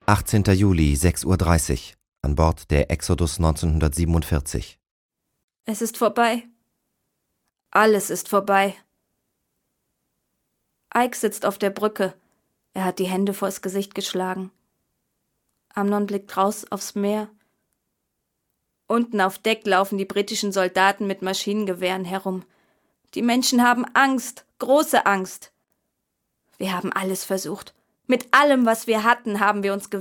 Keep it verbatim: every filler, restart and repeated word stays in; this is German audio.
achtzehnter Juli, sechs Uhr dreißig, an Bord der Exodus neunzehnhundertsiebenundvierzig. Es ist vorbei. Alles ist vorbei. Ike sitzt auf der Brücke. Er hat die Hände vors Gesicht geschlagen. Amnon blickt raus aufs Meer. Unten auf Deck laufen die britischen Soldaten mit Maschinengewehren herum. Die Menschen haben Angst, große Angst. Wir haben alles versucht. Mit allem, was wir hatten, haben wir uns gewehrt.